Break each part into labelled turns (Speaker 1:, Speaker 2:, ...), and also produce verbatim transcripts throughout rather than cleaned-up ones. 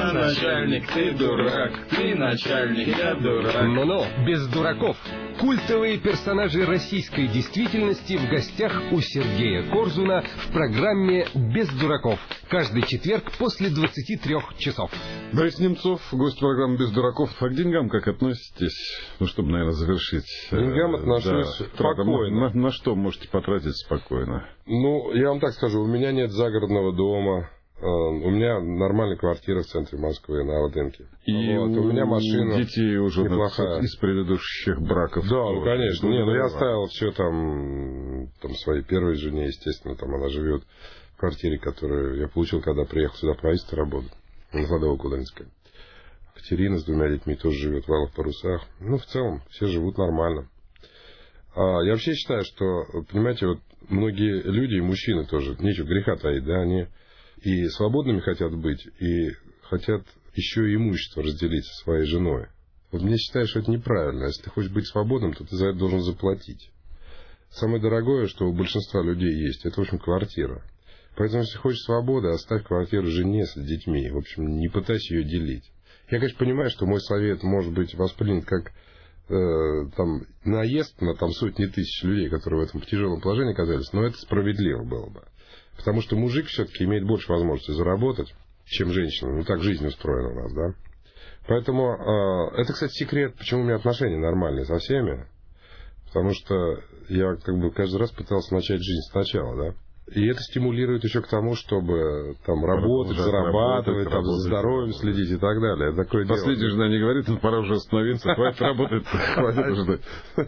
Speaker 1: Я начальник, ты дурак, ты начальник, я дурак.
Speaker 2: Но-но, без дураков. Культовые персонажи российской действительности в гостях у Сергея Корзуна в программе «Без дураков». Каждый четверг после двадцати трёх часов.
Speaker 3: Борис Немцов, гость программы «Без дураков». А к деньгам как относитесь? Ну, чтобы, наверное, завершить.
Speaker 4: К деньгам отношусь
Speaker 3: да,
Speaker 4: спокойно.
Speaker 3: На, на что можете потратить спокойно?
Speaker 4: Ну, я вам так скажу, у меня нет загородного дома. У меня нормальная квартира в центре Москвы, на Ордынке.
Speaker 3: И
Speaker 4: вот,
Speaker 3: у
Speaker 4: у меня машина
Speaker 3: детей уже
Speaker 4: неплохая.
Speaker 3: Из предыдущих браков.
Speaker 4: Да, ну, конечно. Не, ну, я оставил
Speaker 3: да.
Speaker 4: все там, там своей первой жене, естественно. Там она живет в квартире, которую я получил, когда приехал сюда правительство работать. На Садово-Куданьской. Катерина с двумя детьми тоже живет в Алых Парусах. Ну, в целом, все живут нормально. А я вообще считаю, что, понимаете, вот многие люди, и мужчины тоже, нечего греха таить, да, они и свободными хотят быть, и хотят еще и имущество разделить со своей женой. Вот мне считаю, что это неправильно. Если ты хочешь быть свободным, то ты за это должен заплатить. Самое дорогое, что у большинства людей есть, это, в общем, квартира. Поэтому, если хочешь свободы, оставь квартиру жене с детьми. В общем, не пытайся ее делить. Я, конечно, понимаю, что мой совет может быть воспринят как э, там, наезд на там, сотни тысяч людей, которые в этом тяжелом положении оказались, но это справедливо было бы. Потому что мужик все-таки имеет больше возможностей заработать, чем женщина. Ну, так жизнь устроена у нас, да. Поэтому э, это, кстати, секрет, почему у меня отношения нормальные со всеми. Потому что я как бы каждый раз пытался начать жизнь сначала, да. И это стимулирует еще к тому, чтобы там работать, зарабатывать, работать, там, за здоровьем следить и так далее. Это такое
Speaker 3: Последняя
Speaker 4: дело.
Speaker 3: жена не говорит, ну, пора уже остановиться, хватит работать, хватит ждать.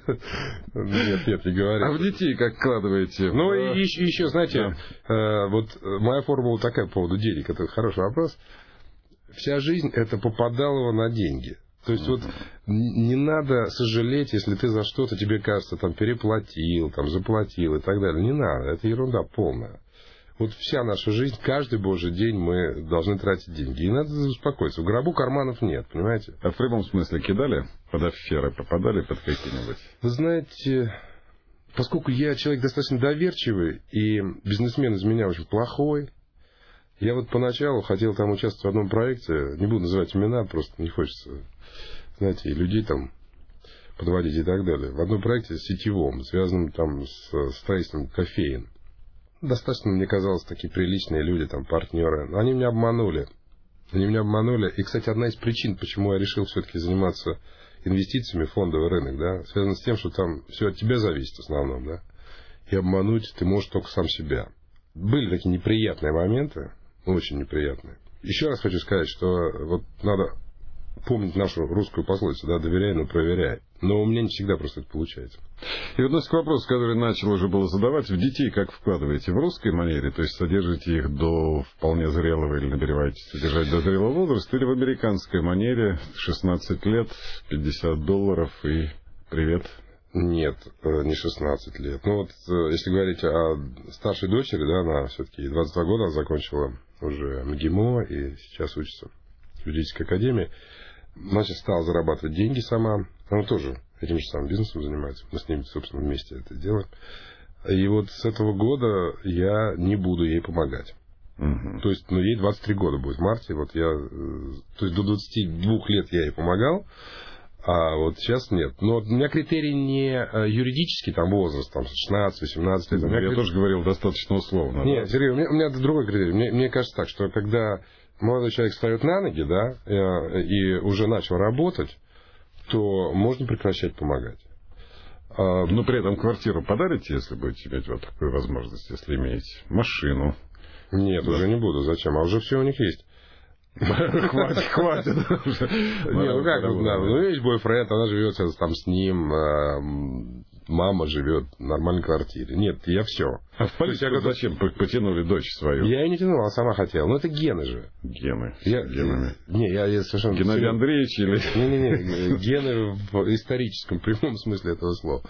Speaker 4: Нет, нет, не говорит.
Speaker 3: А в детей как вкладываете?
Speaker 4: Ну, и еще, еще знаете, вот моя формула такая по поводу денег, это хороший вопрос. Вся жизнь это попадалово на деньги. То есть, вот не надо сожалеть, если ты за что-то, тебе кажется, там, переплатил, там, заплатил и так далее. Не надо, это ерунда полная. Вот вся наша жизнь, каждый божий день мы должны тратить деньги. И надо успокоиться. В гробу карманов нет, понимаете?
Speaker 3: А в прямом смысле кидали под аферы, попадали под какие-нибудь?
Speaker 4: Вы знаете, поскольку я человек достаточно доверчивый, и бизнесмен из меня очень плохой, я вот поначалу хотел там участвовать в одном проекте, не буду называть имена, просто не хочется, знаете, и людей там подводить и так далее. В одном проекте сетевом, связанном там с строительством кофеин. Достаточно, мне казалось, такие приличные люди, там, партнеры. Но они меня обманули. Они меня обманули. И, кстати, одна из причин, почему я решил все-таки заниматься инвестициями в фондовый рынок, да, связана с тем, что там все от тебя зависит в основном, да. И обмануть ты можешь только сам себя. Были такие неприятные моменты. Очень неприятные. Еще раз хочу сказать, что вот надо помнить нашу русскую пословицу, да, доверяй, но проверяй. Но у меня не всегда просто это получается.
Speaker 3: И вернусь к вопросу, который начал уже было задавать. В детей как вкладываете? В русской манере? То есть содержите их до вполне зрелого или намереваетесь содержать до зрелого возраста? Или в американской манере шестнадцать лет, пятьдесят долларов и привет?
Speaker 4: Нет, не шестнадцать лет. Ну вот, если говорить о старшей дочери, да, она все-таки двадцать два года, она закончила уже МГИМО и сейчас учится в юридической академии. Она сейчас стала зарабатывать деньги сама. Она тоже этим же самым бизнесом занимается. Мы с ней, собственно, вместе это делаем. И вот с этого года я не буду ей помогать. Uh-huh. То есть, ну, ей двадцать три года будет в марте. Вот я, то есть, до двадцати двух лет я ей помогал. А вот сейчас нет. Но у меня критерий не юридический, там возраст, там шестнадцать-восемнадцать лет.
Speaker 3: Я
Speaker 4: критерий...
Speaker 3: тоже говорил достаточно условно.
Speaker 4: Нет, да? Сергей, у меня, у меня другой критерий. Мне, мне кажется так, что когда молодой человек встает на ноги, да, и уже начал работать, то можно прекращать помогать.
Speaker 3: Но при этом квартиру подарите, если будете иметь вот такую возможность, если имеете машину?
Speaker 4: Нет, да. Уже не буду. Зачем? А уже все у них есть.
Speaker 3: Хватит, хватит.
Speaker 4: Не, ну как, ну есть бойфренд, она живет там с ним, мама живет в нормальной квартире. Нет, я все.
Speaker 3: А в политику зачем потянули дочь свою?
Speaker 4: Я ее не тянул, она сама хотела. Ну это гены же.
Speaker 3: Гены.
Speaker 4: Генами. Не, я совершенно...
Speaker 3: Геннадий Андреевич или...
Speaker 4: Не-не-не, гены в историческом прямом смысле этого слова.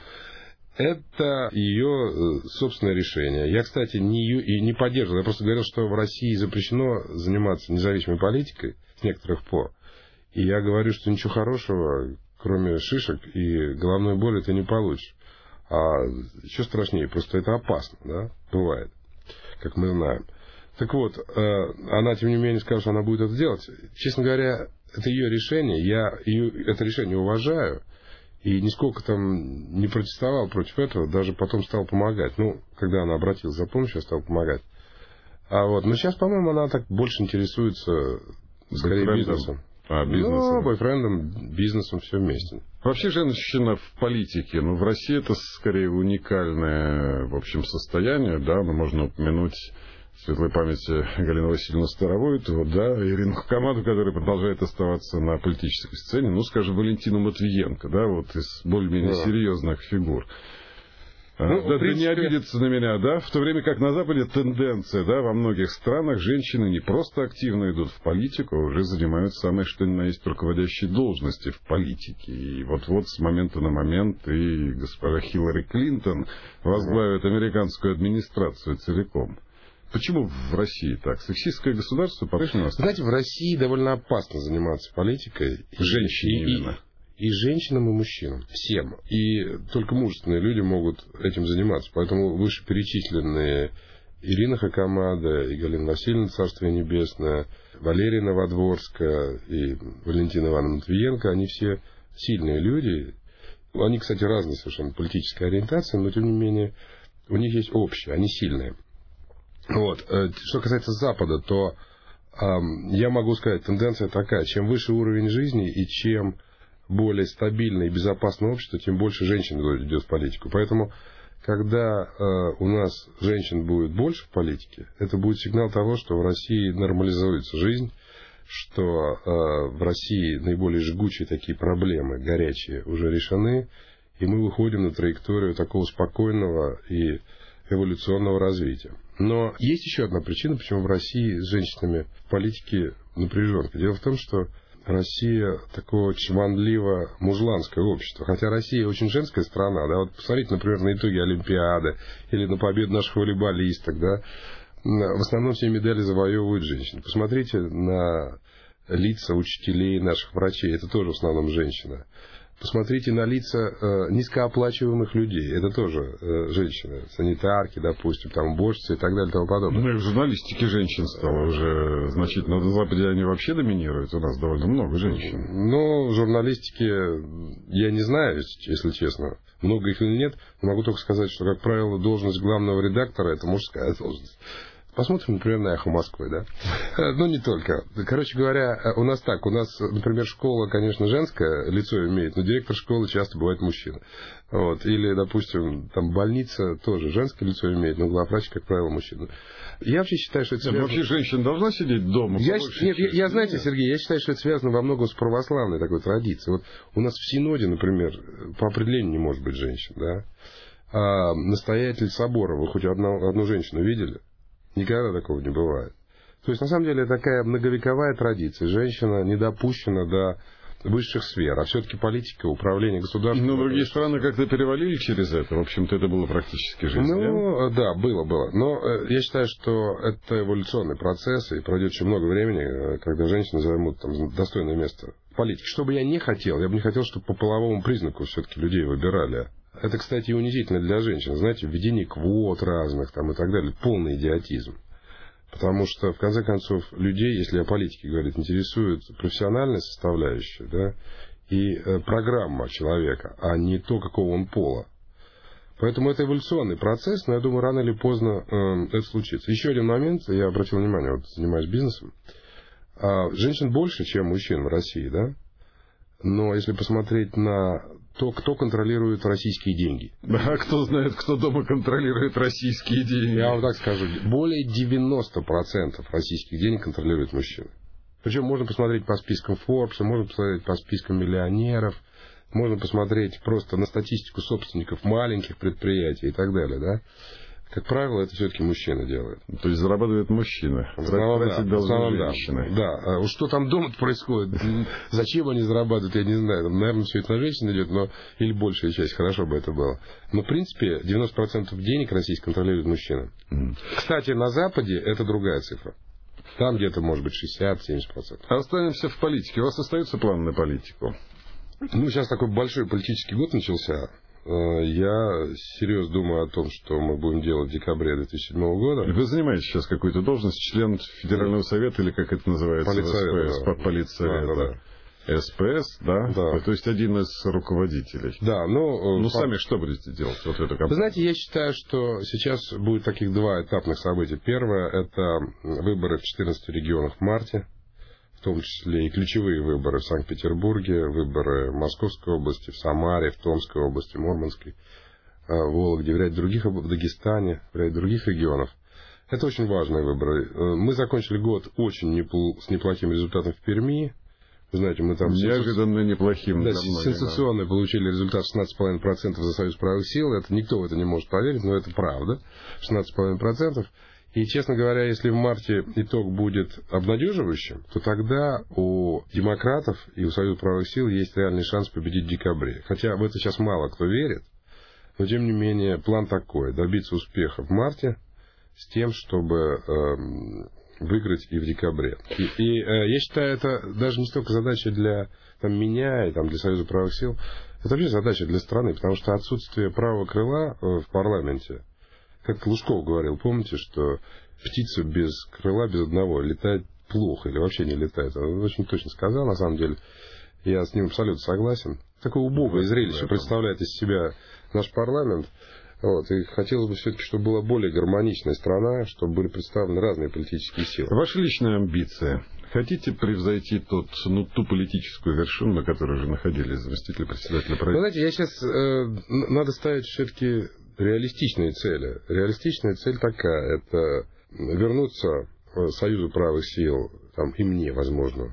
Speaker 4: Это ее собственное решение. Я, кстати, не, ее, и не поддерживал. Я просто говорил, что в России запрещено заниматься независимой политикой с некоторых пор. И я говорю, что ничего хорошего, кроме шишек и головной боли, ты не получишь. А еще страшнее, просто это опасно, да, бывает, как мы знаем. Так вот, она, тем не менее, сказала, что она будет это делать. Честно говоря, это ее решение, я ее, это решение уважаю, и нисколько там не протестовал против этого, даже потом стал помогать. Ну, когда она обратилась за помощью, я стал помогать. А вот, но сейчас, по-моему, она так больше интересуется скорее бизнесом.
Speaker 3: А, бизнесом.
Speaker 4: Ну, бойфрендом, бизнесом, все вместе.
Speaker 3: Вообще женщина в политике, ну, в России это скорее уникальное, в общем, состояние, да, но можно упомянуть в светлой памяти Галину Васильевну Старовойтову, да, Ирину Хакамаду, которая продолжает оставаться на политической сцене, ну, скажем, Валентину Матвиенко, да, вот из более-менее да. серьезных фигур. Ну, да, принципе... ты не обидится на меня, да? В то время как на Западе тенденция, да, во многих странах женщины не просто активно идут в политику, а уже занимают самые что ни на есть руководящие должности в политике. И вот-вот с момента на момент и госпожа Хиллари Клинтон возглавит американскую администрацию целиком. Почему в России так? Сексистское государство по-прежнему остается?
Speaker 4: Знаете, в России довольно опасно заниматься политикой.
Speaker 3: Женщине
Speaker 4: и,
Speaker 3: именно.
Speaker 4: И женщинам, и мужчинам. Всем. И только мужественные люди могут этим заниматься. Поэтому вышеперечисленные Ирина Хакамада и Галина Васильевна, Царство Небесное, Валерия Новодворская и Валентина Ивановна Матвиенко, они все сильные люди. Они, кстати, разные совершенно политической ориентации, но, тем не менее, у них есть общее, они сильные. Вот. Что касается Запада, то эм, я могу сказать, тенденция такая, чем выше уровень жизни и чем более стабильное и безопасное общество, тем больше женщин идет в политику. Поэтому, когда э, у нас женщин будет больше в политике, это будет сигнал того, что в России нормализуется жизнь, что э, в России наиболее жгучие такие проблемы, горячие, уже решены, и мы выходим на траекторию такого спокойного и эволюционного развития. Но есть еще одна причина, почему в России с женщинами в политике напряженка. Дело в том, что Россия такое чванливо-мужланское общество. Хотя Россия очень женская страна. Да? Вот посмотрите, например, на итоги Олимпиады или на победу наших волейболисток. Да? В основном все медали завоевывают женщины. Посмотрите на лица учителей, наших врачей. Это тоже в основном женщина. Посмотрите на лица э, низкооплачиваемых людей. Это тоже э, женщины. Санитарки, допустим, там уборщицы и так далее и тому подобное.
Speaker 3: Ну и в журналистике женщин стало уже значительно. На Западе они вообще доминируют. У нас довольно много женщин.
Speaker 4: Ну, в журналистике я не знаю, если честно, много их или нет. Могу только сказать, что, как правило, должность главного редактора – это мужская должность. Посмотрим, например, на «Эхо Москвы», да? Ну, не только. Короче говоря, у нас так. У нас, например, школа, конечно, женское лицо имеет, но директор школы часто бывает мужчина. Вот. Или, допустим, там больница тоже женское лицо имеет, но главврач, как правило, мужчина. Я вообще считаю, что это связано...
Speaker 3: Вообще женщина должна сидеть дома?
Speaker 4: Я... Нет, я, я, знаете, Сергей, я считаю, что это связано во многом с православной такой традицией. Вот у нас в Синоде, например, по определению не может быть женщин, да? А настоятель собора, вы хоть одну, одну женщину видели? Никогда такого не бывает. То есть, на самом деле, такая многовековая традиция. Женщина не допущена до высших сфер. А все-таки политика, управление государством...
Speaker 3: Но другие страны как-то перевалили через это. В общем-то, это было практически жизнь.
Speaker 4: Ну, да, было, было. Но я считаю, что это эволюционный процесс, и пройдет еще много времени, когда женщины займут там достойное место в политике. Что бы я не хотел, я бы не хотел, чтобы по половому признаку все-таки людей выбирали. Это, кстати, унизительно для женщин. Знаете, введение квот разных там и так далее. Полный идиотизм. Потому что, в конце концов, людей, если о политике говорить, интересует профессиональная составляющая, да, и э, программа человека, а не то, какого он пола. Поэтому это эволюционный процесс, но я думаю, рано или поздно э, это случится. Еще один момент, я обратил внимание, вот занимаюсь бизнесом. Э, женщин больше, чем мужчин в России, да? Но если посмотреть на то, кто контролирует российские деньги.
Speaker 3: Да, кто знает, кто дома контролирует российские деньги.
Speaker 4: Я вам так скажу, более девяносто процентов российских денег контролируют мужчины. Причем можно посмотреть по спискам Forbes, можно посмотреть по спискам миллионеров, можно посмотреть просто на статистику собственников маленьких предприятий и так далее, да. Как правило, это все-таки мужчина делает.
Speaker 3: То есть зарабатывает мужчина.
Speaker 4: В основном, да. В основном,
Speaker 3: женщины.
Speaker 4: Да. да. Что там дома происходит? Зачем они зарабатывают, я не знаю. Там, наверное, все это на женщин идет, но или большая часть, хорошо бы это было. Но, в принципе, девяносто процентов денег российских контролирует мужчина. Mm. Кстати, на Западе это другая цифра. Там где-то, может быть, шестьдесят-семьдесят процентов.
Speaker 3: Останемся в политике. У вас остаются планы на политику?
Speaker 4: Ну, сейчас такой большой политический год начался. Я серьезно думаю о том, что мы будем делать в декабре две тысячи седьмого года.
Speaker 3: Вы занимаете сейчас какую-то должность, член Федерального совета, или как это называется?
Speaker 4: Политсовета.
Speaker 3: Да. Политсовета. Да, да, да. СПС, да?
Speaker 4: Да.
Speaker 3: То есть один из руководителей.
Speaker 4: Да, но...
Speaker 3: Ну,
Speaker 4: по...
Speaker 3: сами что будете делать? Вот эту компанию?
Speaker 4: Вы знаете, я считаю, что сейчас будет таких два этапных события. Первое – это выборы в четырнадцати регионах в марте, в том числе и ключевые выборы в Санкт-Петербурге, выборы в Московской области, в Самаре, в Томской области, Мурманской, в Вологде, в ряде других, в Дагестане, в ряде других регионов. Это очень важные выборы. Мы закончили год очень непл... с неплохим результатом в Перми. Вы знаете, мы там...
Speaker 3: Неожиданно неплохим.
Speaker 4: Да, сенсационно да. получили результат шестнадцать целых пять десятых процента за Союз правых сил. Это никто в это не может поверить, но это правда. шестнадцать целых пять десятых процента. И, честно говоря, если в марте итог будет обнадеживающим, то тогда у демократов и у Союза правых сил есть реальный шанс победить в декабре. Хотя в это сейчас мало кто верит, но, тем не менее, план такой – добиться успеха в марте с тем, чтобы э, выиграть и в декабре. И, и э, я считаю, это даже не столько задача для там, меня и там, для Союза правых сил, это вообще задача для страны, потому что отсутствие правого крыла э, в парламенте, как Лужков говорил, помните, что птица без крыла, без одного летает плохо или вообще не летает. Он очень точно сказал, на самом деле. Я с ним абсолютно согласен. Такое убогое зрелище представляет из себя наш парламент. Вот. И хотелось бы все-таки, чтобы была более гармоничная страна, чтобы были представлены разные политические силы.
Speaker 3: Ваша личная амбиция. Хотите превзойти тот, ну, ту политическую вершину, на которой уже находились заместители председателя правительства?
Speaker 4: Вы знаете, я сейчас... Э, надо ставить все-таки реалистичные цели. Реалистичная цель такая. Это вернуться Союзу правых сил, там, и мне, возможно,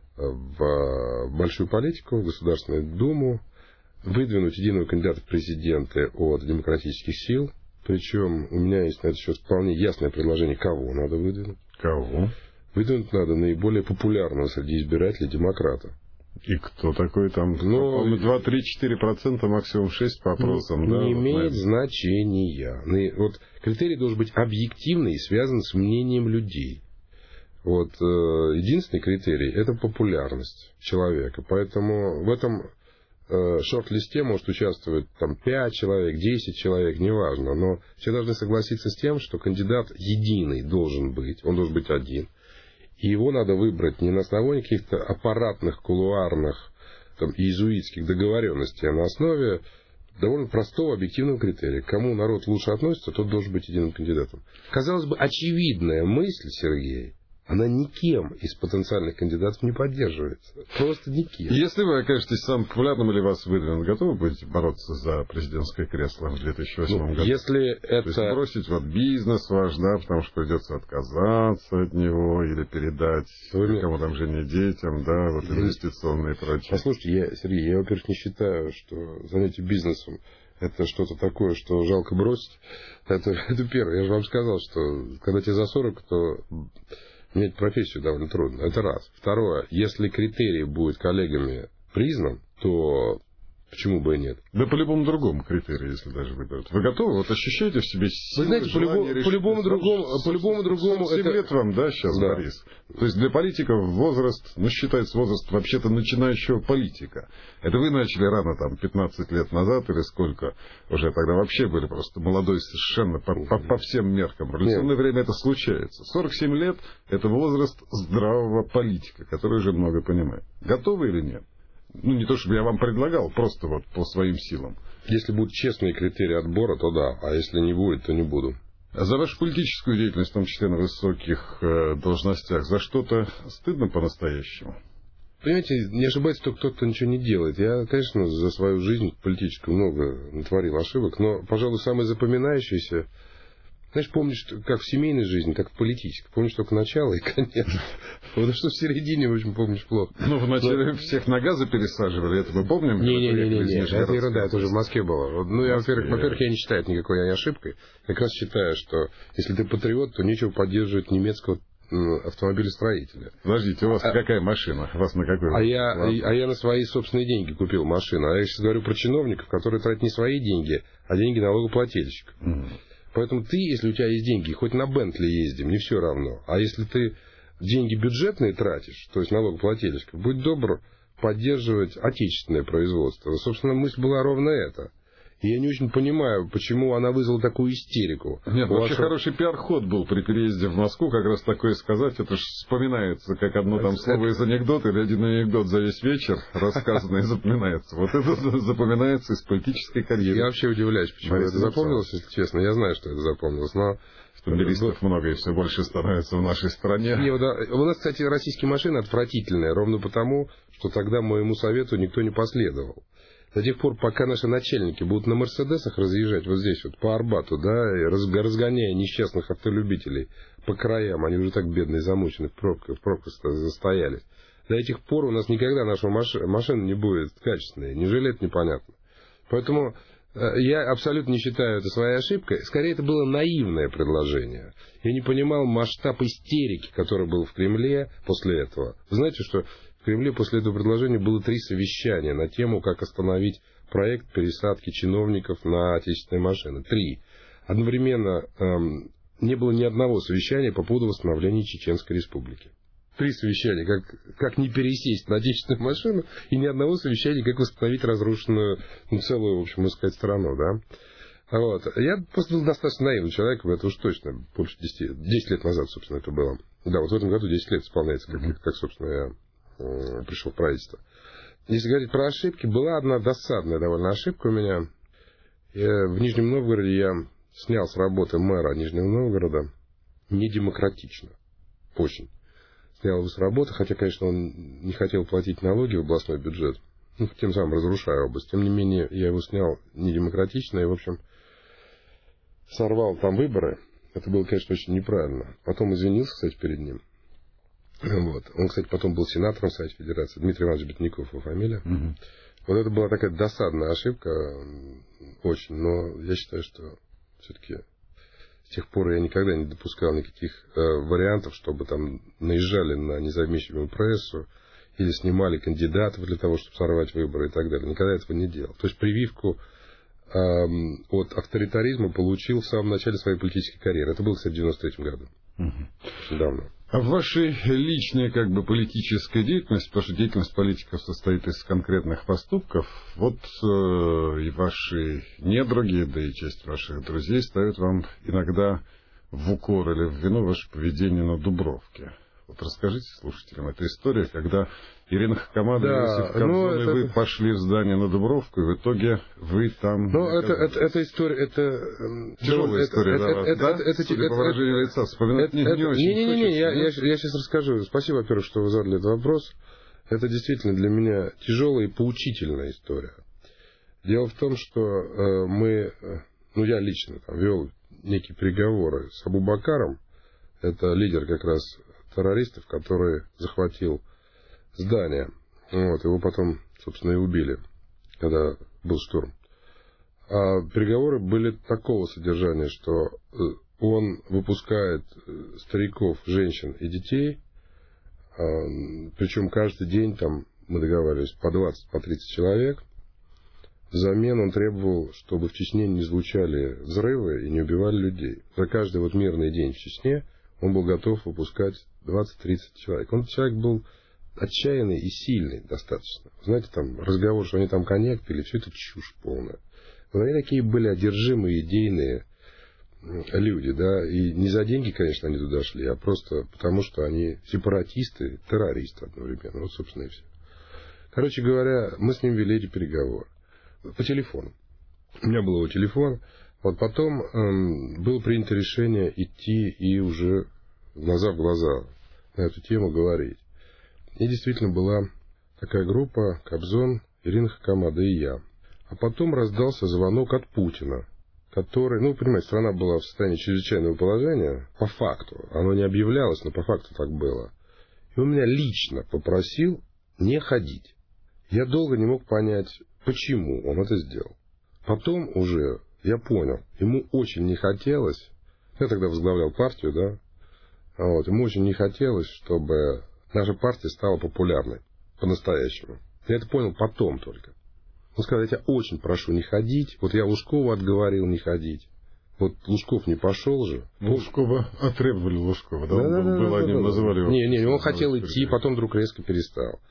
Speaker 4: в большую политику, в Государственную Думу, выдвинуть единого кандидата в президенты от демократических сил. Причем у меня есть на этот счет вполне ясное предложение, кого надо выдвинуть.
Speaker 3: Кого?
Speaker 4: Выдвинуть надо наиболее популярного среди избирателей демократа.
Speaker 3: И кто такой там?
Speaker 4: Ну,
Speaker 3: два-три-четыре процента, максимум шесть по опросам.
Speaker 4: Не,
Speaker 3: да,
Speaker 4: не
Speaker 3: вот,
Speaker 4: имеет
Speaker 3: наверное.
Speaker 4: значения. Вот критерий должен быть объективный и связан с мнением людей. Вот, э, единственный критерий – это популярность человека. Поэтому в этом э, шорт-листе может участвовать там, пять человек, десять человек, неважно. Но все должны согласиться с тем, что кандидат единый должен быть. Он должен быть один. И его надо выбрать не на основании каких-то аппаратных, кулуарных, там, иезуитских договоренностей, а на основе довольно простого объективного критерия. К кому народ лучше относится, тот должен быть единым кандидатом. Казалось бы, очевидная мысль, Сергей, она никем из потенциальных кандидатов не поддерживается. Просто никем.
Speaker 3: Если вы окажетесь самым популярным или вас выдвинут, готовы будете бороться за президентское кресло в две тысячи восьмом
Speaker 4: ну,
Speaker 3: году?
Speaker 4: Если
Speaker 3: То
Speaker 4: это...
Speaker 3: есть бросить вот бизнес ваш, да, потому что придется отказаться от него или передать
Speaker 4: Вы...
Speaker 3: кому там жене, детям, да, вот инвестиционные и прочее.
Speaker 4: Послушайте, я, Сергей, я, во-первых, не считаю, что занятие бизнесом это что-то такое, что жалко бросить. Это, это первое. Я же вам сказал, что когда тебе за сорок, то менять профессию довольно трудно. Это раз. Второе. Если критерий будет коллегами признан, то почему бы и нет?
Speaker 3: Да по любому другому критерию, если даже выберут. Вы готовы? Вот ощущаете в себе силу?
Speaker 4: Вы знаете, по, любому, по любому другому... По любому другому
Speaker 3: семь
Speaker 4: это...
Speaker 3: лет вам, да, сейчас,
Speaker 4: да.
Speaker 3: Борис? То есть для политиков возраст, ну, считается возраст вообще-то начинающего политика. Это вы начали рано, там, пятнадцать лет назад или сколько? Уже тогда вообще были просто молодой совершенно по, по, по всем меркам. В революционное время это случается. сорок семь лет – это возраст здравого политика, который уже много понимает. Готовы или нет? Ну, не то, чтобы я вам предлагал, просто вот по своим силам.
Speaker 4: Если будут честные критерии отбора, то да. А если не будет, то не буду.
Speaker 3: За вашу политическую деятельность, в том числе на высоких э, должностях, за что-то стыдно по-настоящему?
Speaker 4: Понимаете, не ошибается только тот, кто ничего не делает. Я, конечно, за свою жизнь политическую много натворил ошибок, но, пожалуй, самое запоминающееся... Знаешь, помнишь, как в семейной жизни, так и в политической. Помнишь только начало и конец. Потому что в середине, в общем, помнишь плохо.
Speaker 3: Ну, вначале всех на газы пересаживали, это мы помним?
Speaker 4: Не-не-не, это ерунда, это уже в Москве было. Ну, я, во-первых, во-первых, я не считаю это никакой ошибкой. Я как раз считаю, что если ты патриот, то нечего поддерживать немецкого автомобилестроителя.
Speaker 3: Подождите, у вас а, какая машина? У вас на какой?
Speaker 4: А я, а я на свои собственные деньги купил машину. А я сейчас говорю про чиновников, которые тратят не свои деньги, а деньги налогоплательщиков. Mm. Поэтому ты, если у тебя есть деньги, хоть на Бентли ездим, не все равно. А если ты деньги бюджетные тратишь, то есть налогоплательщиков, будь добр поддерживать отечественное производство. Собственно, мысль была ровно эта. Я не очень понимаю, почему она вызвала такую истерику.
Speaker 3: Нет,
Speaker 4: У
Speaker 3: вообще
Speaker 4: вас...
Speaker 3: хороший пиар-ход был при переезде в Москву, как раз такое сказать, это же вспоминается, как одно там слово из анекдота, или один анекдот за весь вечер рассказанный запоминается. Вот это запоминается из политической карьеры.
Speaker 4: Я вообще удивляюсь, почему это запомнилось, если честно. Я знаю, что это запомнилось, но...
Speaker 3: Автомобилистов много и все больше становится в нашей стране.
Speaker 4: Не, да, у нас, кстати, российские машины отвратительные, ровно потому, что тогда моему совету никто не последовал. До тех пор, пока наши начальники будут на «Мерседесах» разъезжать вот здесь, вот по Арбату, да, и разгоняя несчастных автолюбителей по краям, они уже так бедные, замучены, в пробках, в пробках застоялись. До этих пор у нас никогда наша машина, машина не будет качественной. Неужели это непонятно? Поэтому я абсолютно не считаю это своей ошибкой. Скорее, это было наивное предложение. Я не понимал масштаб истерики, который был в Кремле после этого. Вы знаете, что в Кремле после этого предложения было три совещания на тему, как остановить проект пересадки чиновников на отечественные машины. Три. Одновременно эм, не было ни одного совещания по поводу восстановления Чеченской Республики. Три совещания, как, как не пересесть на отечественную машину, и ни одного совещания, как восстановить разрушенную, ну, целую, в общем, можно сказать, страну, да. Вот. Я просто был достаточно наивным человеком, это уж точно, больше десяти, десять лет назад, собственно, это было. Да, вот в этом году десять лет исполняется, как, как собственно, я э, пришел в правительство. Если говорить про ошибки, была одна досадная довольно ошибка у меня. Я, в Нижнем Новгороде я снял с работы мэра Нижнего Новгорода недемократично. Очень. Снял его с работы, хотя, конечно, он не хотел платить налоги в областной бюджет, ну, тем самым разрушая область. Тем не менее, я его снял недемократично и, в общем, сорвал там выборы. Это было, конечно, очень неправильно. Потом извинился, кстати, перед ним. Вот. Он, кстати, потом был сенатором Совета Федерации. Дмитрий Иванович Бедняков его фамилия. Угу. Вот это была такая досадная ошибка, очень. Но я считаю, что все-таки... С тех пор я никогда не допускал никаких э, вариантов, чтобы там наезжали на независимую прессу или снимали кандидатов для того, чтобы сорвать выборы и так далее. Никогда этого не делал. То есть прививку э, от авторитаризма получил в самом начале своей политической карьеры. Это было, кстати, в девяносто третьем году. Угу. Очень давно.
Speaker 3: А в вашей личной, как бы, политической деятельности, потому что деятельность политиков состоит из конкретных поступков, вот э, и ваши недруги, да и часть ваших друзей ставят вам иногда в укор или в вину ваше поведение на Дубровке. Вот расскажите слушателям эту историю, когда Ирина Хакамада
Speaker 4: да,
Speaker 3: и Иосиф Кобзон,
Speaker 4: это...
Speaker 3: вы пошли в здание на Дубровку, и в итоге вы там...
Speaker 4: Ну, это, это, это история, это...
Speaker 3: Тяжелая история для вас, да? Судя по выражению лица, вспоминать не очень.
Speaker 4: Не-не-не, я, я, я сейчас расскажу. Спасибо, во-первых, что вы задали этот вопрос. Это действительно для меня тяжелая и поучительная история. Дело в том, что э, мы... Ну, я лично там вел некие переговоры с Абу-Бакаром. Это лидер как раз террористов, который захватил здание. Вот, его потом, собственно, и убили, когда был штурм. А переговоры были такого содержания, что он выпускает стариков, женщин и детей, причем каждый день там мы договаривались по двадцать, по тридцать человек. Взамен он требовал, чтобы в Чечне не звучали взрывы и не убивали людей. За каждый вот мирный день в Чечне он был готов выпускать двадцать-тридцать человек. Он человек был отчаянный и сильный достаточно. Знаете, там разговор, что они там коньяк пили, все это чушь полная. Вот они такие были одержимые, идейные люди, да, и не за деньги, конечно, они туда шли, а просто потому, что они сепаратисты, террористы одновременно. Вот, собственно, и все. Короче говоря, мы с ним вели эти переговоры по телефону. У меня был его телефон. Вот потом эм, было принято решение идти и уже глаза в глаза на эту тему говорить. И действительно была такая группа: Кобзон, Ирина Хакамада и я. А потом раздался звонок от Путина, который, ну, понимаете, страна была в состоянии чрезвычайного положения, по факту. Оно не объявлялось, но по факту так было. И он меня лично попросил не ходить. Я долго не мог понять, почему он это сделал. Потом уже я понял, ему очень не хотелось, я тогда возглавлял партию, да, вот, ему очень не хотелось, чтобы наша партия стала популярной по-настоящему. Я это понял потом только. Он сказал: я тебя очень прошу не ходить. Вот я Лужкову отговорил не ходить. Вот Лужков не пошел же.
Speaker 3: Лужкова отребовали Лужкова, да?
Speaker 4: Да, да, да,
Speaker 3: был
Speaker 4: да,
Speaker 3: одним,
Speaker 4: да,
Speaker 3: называли его.
Speaker 4: Не, не, он хотел идти, потом вдруг резко перестал.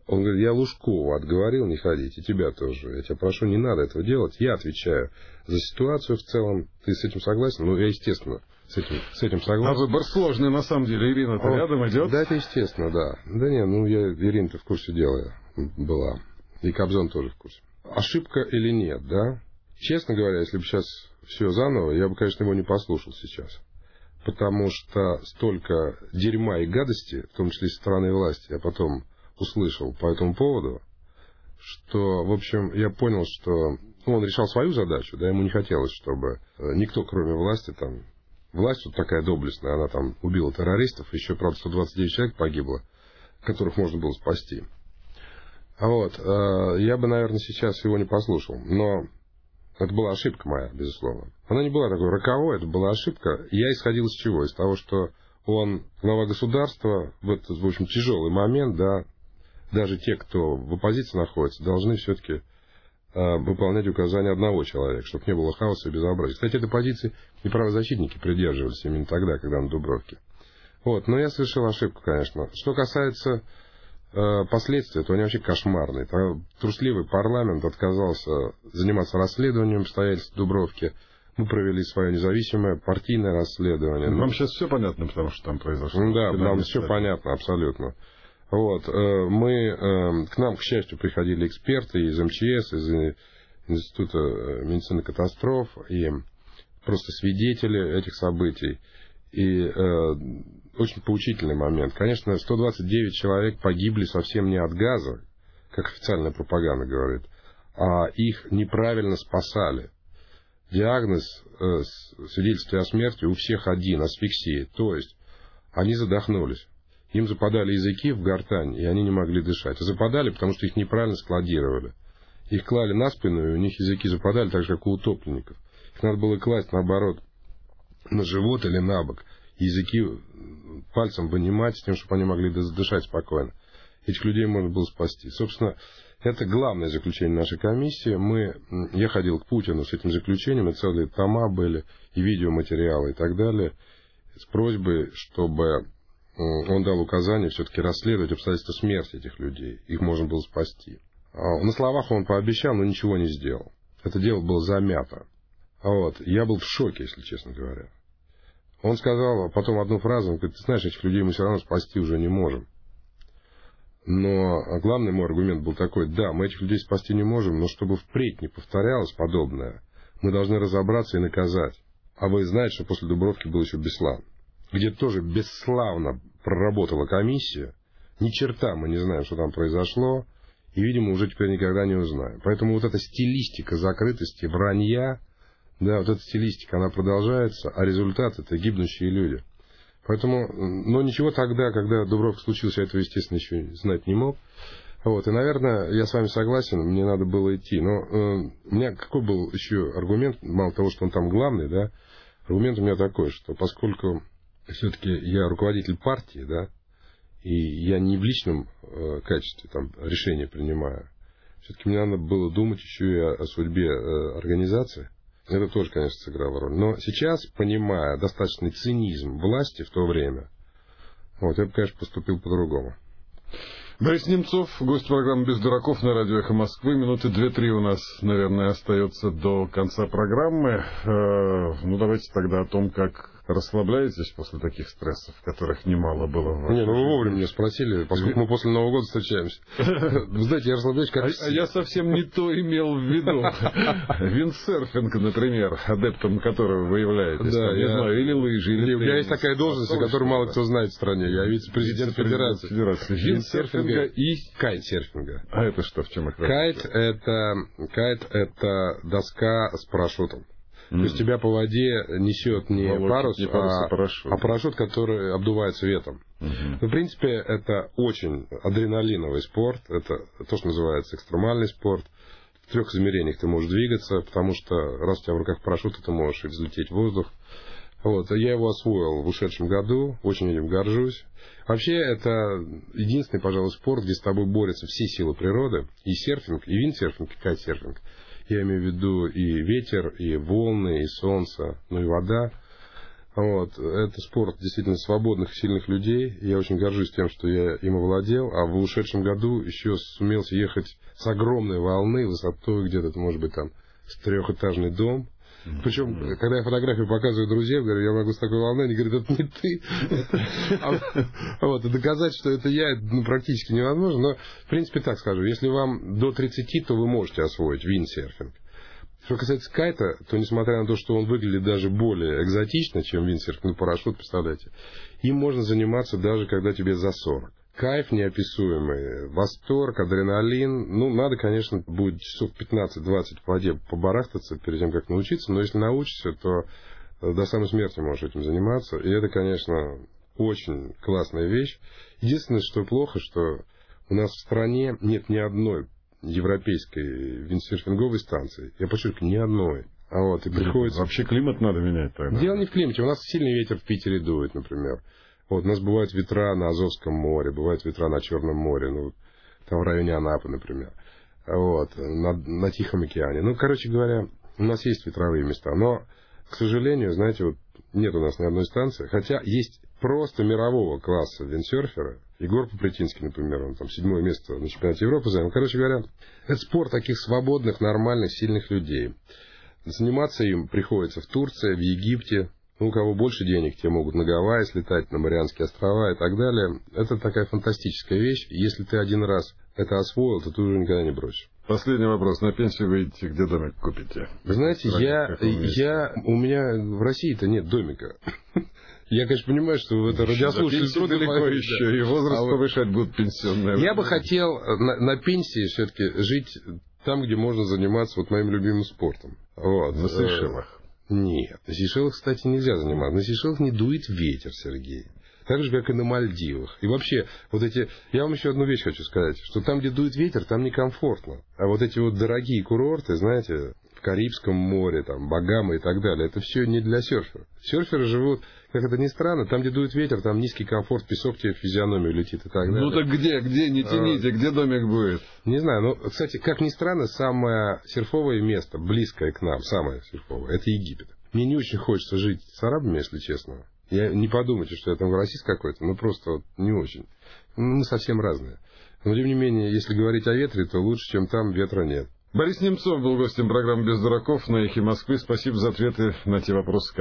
Speaker 4: Он говорит, я Лужкову отговорил не ходить, и тебя тоже. Я тебя прошу, не надо этого делать. Я отвечаю за ситуацию в целом. Ты с этим согласен? Ну, я, естественно, с этим, с этим согласен.
Speaker 3: А выбор сложный, на самом деле. Ирина-то
Speaker 4: О,
Speaker 3: рядом идет?
Speaker 4: Да, это естественно, да. Да не, ну, я, Ирина-то в курсе дела была. И Кобзон тоже в курсе. Ошибка или нет, да? Честно говоря, если бы сейчас все заново, я бы, конечно, его не послушал сейчас. Потому что столько дерьма и гадости, в том числе со стороны власти, я потом услышал по этому поводу, что, в общем, я понял, что он решал свою задачу, да, ему не хотелось, чтобы никто, кроме власти, там, власть вот такая доблестная, она там убила террористов, еще, правда, сто двадцать девять человек погибло, которых можно было спасти. А вот, я бы, наверное, сейчас его не послушал, но это была ошибка моя, безусловно. Она не была такой роковой, это была ошибка. Я исходил из чего? Из того, что он глава государства в этот, в общем, тяжелый момент, да, даже те, кто в оппозиции находится, должны все-таки э, выполнять указания одного человека, чтобы не было хаоса и безобразия. Кстати, этой позиции и правозащитники придерживались именно тогда, когда на Дубровке. Вот, но я совершил ошибку, конечно. Что касается э, последствий, то они вообще кошмарные. Трусливый парламент отказался заниматься расследованием обстоятельств Дубровки. Мы провели свое независимое партийное расследование.
Speaker 3: Вам сейчас все понятно, потому что там произошло?
Speaker 4: Да, нам все понятно, абсолютно. Вот, мы, к нам, к счастью, приходили эксперты из эм че эс, из Института медицины катастроф, и просто свидетели этих событий. И э, очень поучительный момент. Конечно, сто двадцать девять человек погибли совсем не от газа, как официальная пропаганда говорит, а их неправильно спасали. Диагноз э, свидетельствия о смерти у всех один, асфиксия. То есть они задохнулись. Им западали языки в гортань, и они не могли дышать. А западали, потому что их неправильно складировали. Их клали на спину, и у них языки западали, так же, как у утопленников. Их надо было класть, наоборот, на живот или на бок. Языки пальцем вынимать, с тем, чтобы они могли дышать спокойно. Этих людей можно было спасти. Собственно, это главное заключение нашей комиссии. Мы, я ходил к Путину с этим заключением, и целые тома были, и видеоматериалы, и так далее, с просьбой, чтобы он дал указание все-таки расследовать обстоятельства смерти этих людей. Их можно было спасти. На словах он пообещал, но ничего не сделал. Это дело было замято. Вот. Я был в шоке, если честно говоря. Он сказал потом одну фразу, он говорит, ты знаешь, этих людей мы все равно спасти уже не можем. Но главный мой аргумент был такой, да, мы этих людей спасти не можем, но чтобы впредь не повторялось подобное, мы должны разобраться и наказать. А вы знаете, что после Дубровки был еще Беслан, где тоже бесславно проработала комиссия. Ни черта мы не знаем, что там произошло, и, видимо, уже теперь никогда не узнаем. Поэтому вот эта стилистика закрытости, вранья, да, вот эта стилистика, она продолжается, а результат — это гибнущие люди. Поэтому, но ничего тогда, когда Дубровка случилось, я этого, естественно, еще знать не мог. Вот, и, наверное, я с вами согласен, мне надо было идти. Но э, у меня какой был еще аргумент, мало того, что он там главный, да, аргумент у меня такой, что поскольку все-таки я руководитель партии, да, и я не в личном э, качестве там решения принимаю, все-таки мне надо было думать еще и о, о судьбе э, организации. Это тоже, конечно, сыграло роль. Но сейчас, понимая достаточный цинизм власти в то время, вот, я бы, конечно, поступил по-другому.
Speaker 3: Борис Немцов, гость программы «Без дураков» на радио «Эхо Москвы». Минуты две-три у нас, наверное, остается до конца программы. Э, ну, давайте тогда о том, как расслабляетесь после таких стрессов, которых немало было в вашей
Speaker 4: Не, ну вы
Speaker 3: жизни.
Speaker 4: вовремя меня спросили, поскольку мы после Нового года встречаемся. Вы знаете, я расслабляюсь как
Speaker 3: А,
Speaker 4: все.
Speaker 3: а я совсем не то имел в виду. Виндсерфинг, например, адептом которого вы являетесь.
Speaker 4: Да,
Speaker 3: там, не
Speaker 4: я-
Speaker 3: знаю, или лыжи, или
Speaker 4: У меня есть
Speaker 3: теннис.
Speaker 4: такая должность, о которой мало кто знает в стране. Я вице-президент Федерации.
Speaker 3: Федерации. Виндсерфинга и...
Speaker 4: кайтсерфинга.
Speaker 3: А это что, в чем их
Speaker 4: Кайт
Speaker 3: разница?
Speaker 4: это, кайт это доска с парашютом. То есть тебя по воде несет не
Speaker 3: Волокит
Speaker 4: парус,
Speaker 3: не парус, а
Speaker 4: а,
Speaker 3: парашют.
Speaker 4: а парашют, который обдувается ветром.
Speaker 3: Мгм.
Speaker 4: В принципе, это очень адреналиновый спорт. Это то, что называется экстремальный спорт. В трех измерениях ты можешь двигаться, потому что раз у тебя в руках парашют, ты можешь взлететь в воздух. Вот. Я его освоил в ушедшем году, очень этим горжусь. Вообще, это единственный, пожалуй, спорт, где с тобой борются все силы природы. И серфинг, и виндсерфинг, и кайтсерфинг. Я имею в виду и ветер, и волны, и солнце, ну и вода. Вот. Это спорт действительно свободных, сильных людей. Я очень горжусь тем, что я им овладел. А в ушедшем году еще сумел съехать с огромной волны высотой где-то, это может быть там с трехэтажный дом. Причем, mm-hmm. когда я фотографию показываю друзьям, говорю, я могу с такой волны, они говорят, это не ты. Вот, и доказать, что это я, ну, практически невозможно. Но, в принципе, так скажу, если вам до тридцати, то вы можете освоить виндсерфинг. Что касается кайта, то, несмотря на то, что он выглядит даже более экзотично, чем виндсерфинг, ну, парашют, представляете, им можно заниматься даже когда тебе за сорок. Кайф неописуемый, восторг, адреналин. Ну, надо, конечно, будет часов пятнадцать-двадцать в воде побарахтаться перед тем, как научиться. Но если научишься, то до самой смерти можешь этим заниматься. И это, конечно, очень классная вещь. Единственное, что плохо, что у нас в стране нет ни одной европейской виндсерфинговой станции. Я подчеркиваю, ни одной. А вот, и приходится...
Speaker 3: Вообще климат надо менять тогда.
Speaker 4: Дело не в климате. У нас сильный ветер в Питере дует, например. Вот, у нас бывают ветра на Азовском море, бывают ветра на Черном море, ну, там в районе Анапы, например. Вот, на, на Тихом океане. Ну, короче говоря, у нас есть ветровые места. Но, к сожалению, знаете, вот нет у нас ни одной станции. Хотя есть просто мирового класса виндсерфера. Егор Попритинский, например, он там седьмое место на чемпионате Европы занял. Короче говоря, это спорт таких свободных, нормальных, сильных людей. Заниматься им приходится в Турции, в Египте. Ну, у кого больше денег, те могут на Гавайи слетать, на Марианские острова и так далее. Это такая фантастическая вещь. Если ты один раз это освоил, то ты уже никогда не бросишь.
Speaker 3: Последний вопрос. На пенсию выйдете, где домик купите?
Speaker 4: Вы знаете, я, я, у меня в России-то нет домика. Я, конечно, понимаю, что это радиослушатель
Speaker 3: далеко еще, и возраст повышать будут пенсионные.
Speaker 4: Я бы хотел на, на пенсии все-таки жить там, где можно заниматься вот моим любимым спортом. Вот.
Speaker 3: На Сейшелах.
Speaker 4: Нет, на Сейшелах, кстати, нельзя заниматься. На Сейшелах не дует ветер, Сергей. Так же, как и на Мальдивах. И вообще, вот эти... Я вам еще одну вещь хочу сказать. Что там, где дует ветер, там некомфортно. А вот эти вот дорогие курорты, знаете, в Карибском море, там, Багамы и так далее, это все не для серферов. Серферы живут, как это ни странно, там, где дует ветер, там низкий комфорт, песок тебе в физиономию летит и так далее.
Speaker 3: Ну так где, где, не тяните, а, где домик будет?
Speaker 4: Не знаю, но, кстати, как ни странно, самое серфовое место, близкое к нам, самое серфовое, это Египет. Мне не очень хочется жить с арабами, если честно. Я, не подумайте, что я там расист какой-то, ну просто вот не очень. Мы совсем разные. Но, тем не менее, если говорить о ветре, то лучше, чем там, ветра нет.
Speaker 3: Борис Немцов был гостем программы «Без дураков» на «Эхе Москвы». Спасибо за ответы на те вопросы,